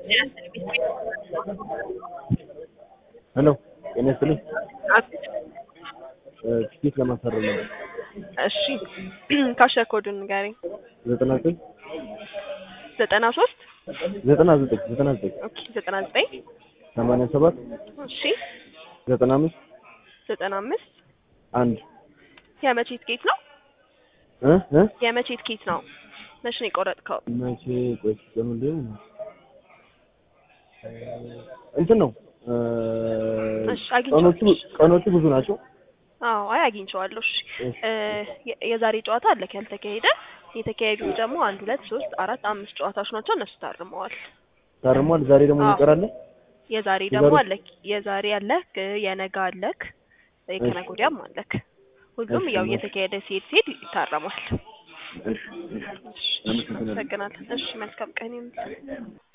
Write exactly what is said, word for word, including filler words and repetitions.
ሄሎ እኔ ስልህ ትኬት ለማሰረም ነው። እሺ ካሸር ኮዱን ንገረኝ። ዘጠና ዘጠኝ ዘጠና ሶስት ዘጠና ዘጠኝ ዘጠና ዘጠኝ ኦኬ ዘጠና ዘጠኝ ሰማንያ ሰባት እሺ ዘጠና አምስት ዘጠና አምስት አንድ የመቼ ትኬት ነው? እ እ የመቼ ትኬት ነው? መቼ ነው የቆረጥከው? መቼ ቆይ ለምንድን እንትን ነው እሺ ቀኖቹ አግኝቼዋለሁ። ቀኖቹ ብዙ ናቸው። አዎ አይ አግኝቼዋለሁ። እሺ የዛሬ ጨዋታ አለ ያልተካሄደ የተካሄዱት ደግሞ አንድ ሁለት ሶስት አራት አምስት ጨዋታዎች ናቸው። እነሱ ታርመዋል ታርመዋል። ዛሬ ደግሞ ይቀራል። የዛሬ ደግሞ አለክ የዛሬ አለክ የነገ አለክ የከነገ ወዲያም አለክ። ሁሉም ያው እየተካሄደ ሲሄድ ሲሄድ ይታረማል። እሺ እሺ እሺ መልካም ቀን ይሁን።